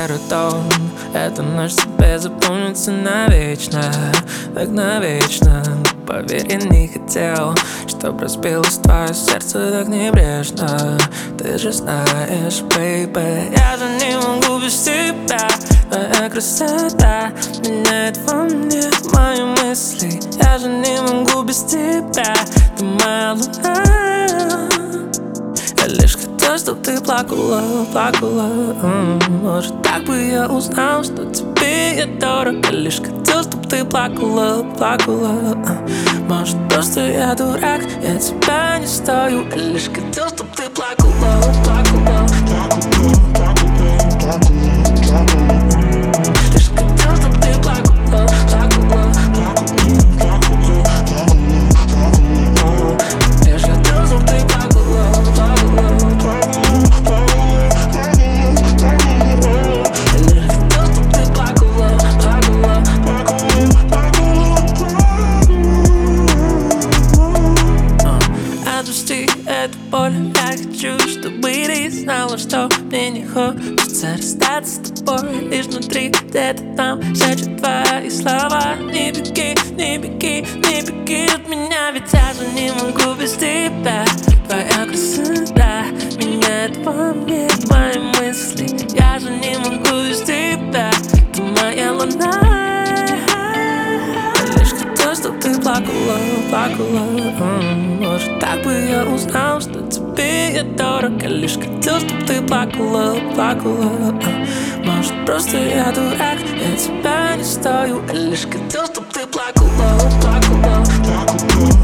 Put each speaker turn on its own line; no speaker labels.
аэродром. Эта ночь тебе запомнится навечно, так навечно. Поверь, я не хотел, чтоб разбилось твое сердце так небрежно. Ты же знаешь, бейби, я же не могу без тебя. Твоя красота меняет во мне мои мысли. Я же не могу без тебя, ты моя луна. Я лишь хотел, чтоб ты плакала, плакала. Может, так бы я узнал, что тебе я дорог. Я лишь хотел, чтоб ты плакала, плакала. Может, просто я дурак, я тебя не стою. Я лишь хотел, чтоб ты плакала, плакала. Лишь хотел, чтоб ты плакала, плакала. Лишь хотел, чтоб ты плакала, плакала. Лишь хотел, чтоб ты плакала, плакала. Отпусти эту боль, я хочу, чтобы ты знала, что мне не хочется расстаться с тобой. Лишь внутри, где-то там, шепчут твои слова. Не беги, не беги, не беги от меня, ведь я же не могу без тебя. Твоя красота меняет во мне мои мысли. Я же не могу без тебя, ты моя луна. Лишь хотел, чтоб ты плакала, плакала. Может, так бы я узнал, что тебе я дорог. Я лишь хотел, чтоб ты плакала, плакала. Может, просто я дурак, я тебя не стою. Я лишь хотел, чтоб ты плакала, плакала.